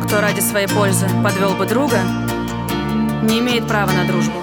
кто ради своей пользы подвел бы друга, не имеет права на дружбу.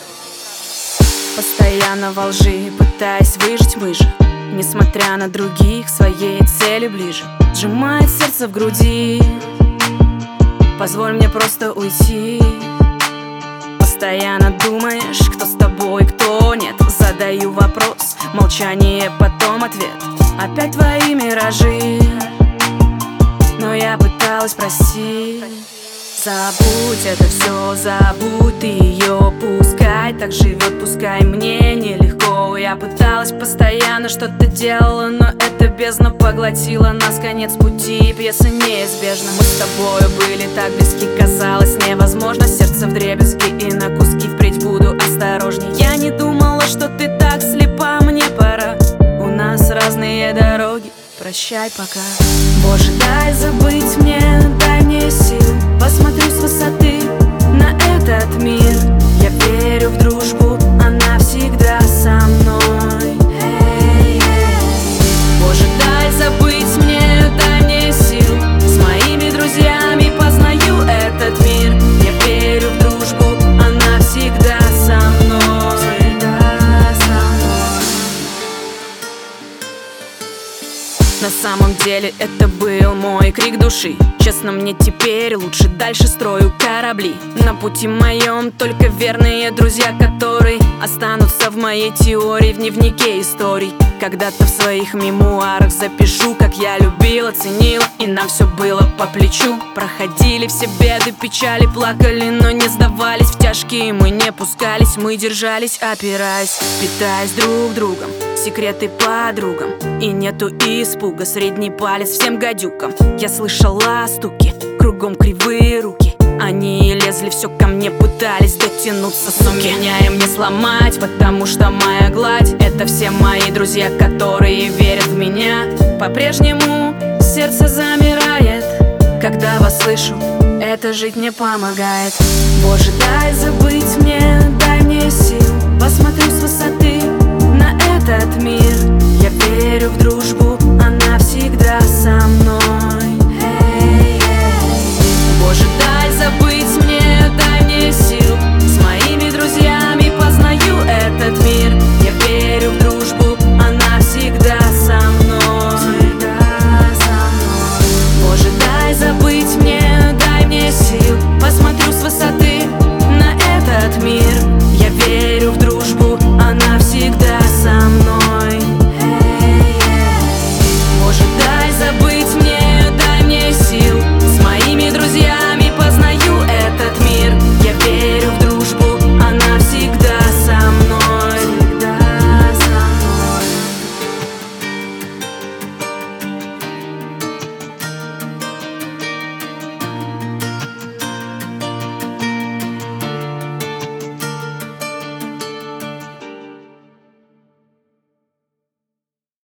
Постоянно во лжи, пытаясь выжить, мы же, несмотря на других, своей цели ближе. Сжимает сердце в груди, позволь мне просто уйти. Постоянно думаешь, кто с тобой, кто нет. Задаю вопрос, молчание, потом ответ. Опять твои миражи, но я пыталась простить. Забудь это все, забудь ты ее, пускай так живет, пускай мне нелегко. Я пыталась постоянно, что-то делала, но эта бездна поглотила нас, конец пути, пьеса неизбежна. Мы с тобою были так близки, казалось невозможно. Сердце вдребезги и на куски, впредь буду осторожней. Я не думала, что ты так слепа, мне пора. У нас разные дороги, прощай пока. Боже, дай забыть мне, дай мне сил. Посмотрю с высоты на этот мир. Я верю в дружбу, она всегда со мной. Боже, дай забыть мне, дай мне сил. С моими друзьями познаю этот мир. Я верю в дружбу, она всегда со мной. На самом деле это был мой крик души. Честно, мне теперь лучше, дальше строю корабли. На пути моем только верные друзья, которые останутся в моей теории, в дневнике историй. Когда-то в своих мемуарах запишу, как я любила, ценила, и нам все было по плечу. Проходили все беды, печали, плакали, но не сдавались в тяжкие. Мы не пускались, мы держались, опираясь, питаясь друг другом, секреты подругам. И нету испуга, средний палец всем гадюкам. Я слышала стуки, кругом кривые руки. Они лезли все ко мне, пытались дотянуться, суки. Меня им не сломать, потому что моя гладь — это все мои друзья, которые верят в меня. По-прежнему сердце замирает, когда вас слышу, это жить мне помогает. Боже, дай забыть мне, дай мне сил.